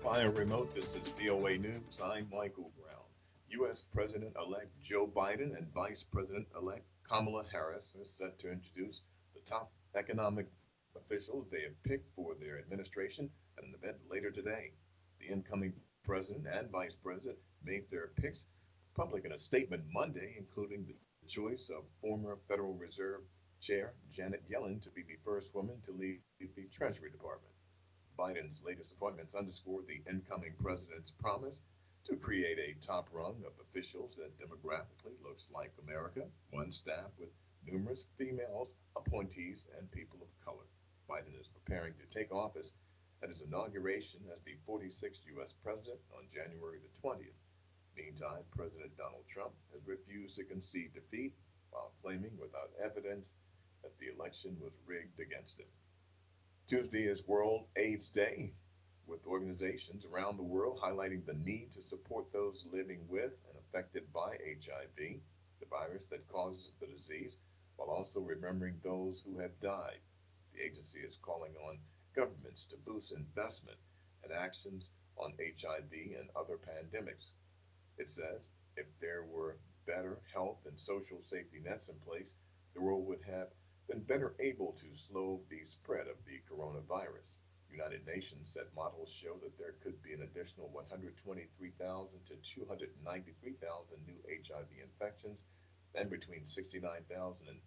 Via remote, this is VOA News. I'm Michael Brown. U.S. President-elect Joe Biden and Vice President-elect Kamala Harris are set to introduce the top economic officials they have picked for their administration at an event later today. The incoming president and vice president made their picks public in a statement Monday, including the choice of former Federal Reserve Chair Janet Yellen to be the first woman to lead the Treasury Department. Biden's latest appointments underscore the incoming president's promise to create a top rung of officials that demographically looks like America, one staffed with numerous females, appointees, and people of color. Biden is preparing to take office at his inauguration as the 46th U.S. president on January the 20th. Meantime, President Donald Trump has refused to concede defeat while claiming without evidence that the election was rigged against him. Tuesday is World AIDS Day, with organizations around the world highlighting the need to support those living with and affected by HIV, the virus that causes the disease, while also remembering those who have died. The agency is calling on governments to boost investment and actions on HIV and other pandemics. It says if there were better health and social safety nets in place, the world would have been better able to slow the spread of the coronavirus. United Nations said models show that there could be an additional 123,000 to 293,000 new HIV infections and between 69,000 and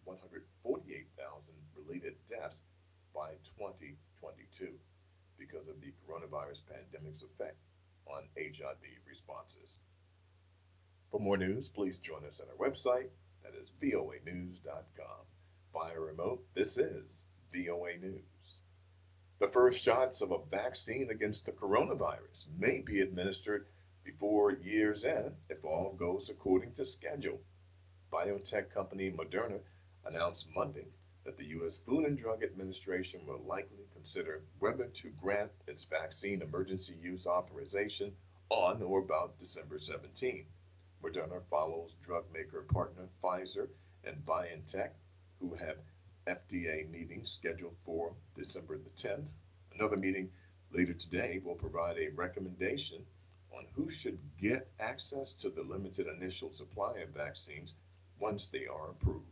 148,000 related deaths by 2022 because of the coronavirus pandemic's effect on HIV responses. For more news, please join us at our website, that is voanews.com. Via remote, this is VOA News. The first shots of a vaccine against the coronavirus may be administered before year's end if all goes according to schedule. Biotech company Moderna announced Monday that the U.S. Food and Drug Administration will likely consider whether to grant its vaccine emergency use authorization on or about December 17. Moderna follows drug maker partner Pfizer and BioNTech, who have FDA meetings scheduled for December the 10th. Another meeting later today will provide a recommendation on who should get access to the limited initial supply of vaccines once they are approved.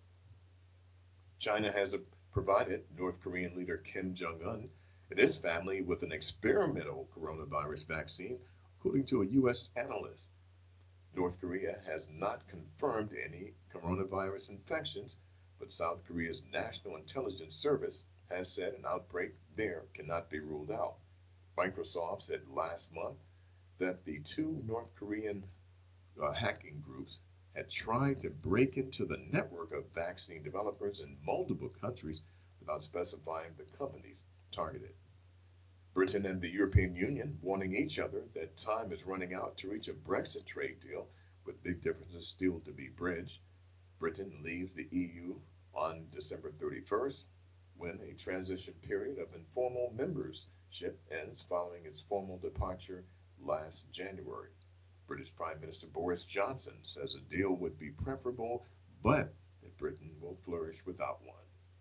China has provided North Korean leader Kim Jong-un and his family with an experimental coronavirus vaccine, according to a U.S. analyst. North Korea has not confirmed any coronavirus infections, but South Korea's National Intelligence Service has said an outbreak there cannot be ruled out. Microsoft said last month that the two North Korean hacking groups had tried to break into the network of vaccine developers in multiple countries without specifying the companies targeted. Britain and the European Union warning each other that time is running out to reach a Brexit trade deal, with big differences still to be bridged. Britain leaves the EU on December 31st, when a transition period of informal membership ends following its formal departure last January. British Prime Minister Boris Johnson says a deal would be preferable, but that Britain will flourish without one.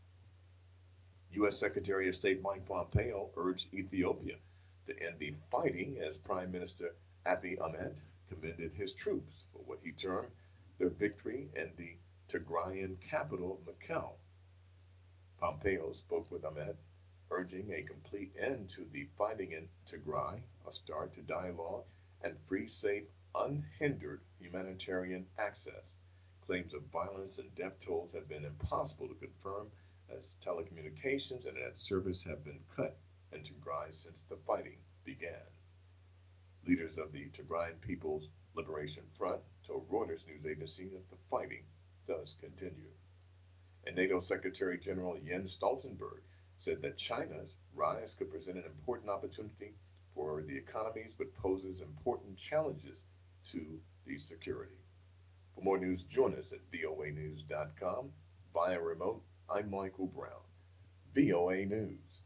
U.S. Secretary of State Mike Pompeo urged Ethiopia to end the fighting as Prime Minister Abiy Ahmed commended his troops for what he termed their victory in the Tigrayan capital, Mekelle. Pompeo spoke with Ahmed, urging a complete end to the fighting in Tigray, a start to dialogue, and free, safe, unhindered humanitarian access. Claims of violence and death tolls have been impossible to confirm as telecommunications and internet service have been cut in Tigray since the fighting began. Leaders of the Tigrayan People's Liberation Front told Reuters news agency that the fighting does continue. And NATO Secretary General Jens Stoltenberg said that China's rise could present an important opportunity for the economies, but poses important challenges to the security. For more news, join us at voanews.com. Via remote, I'm Michael Brown. VOA News.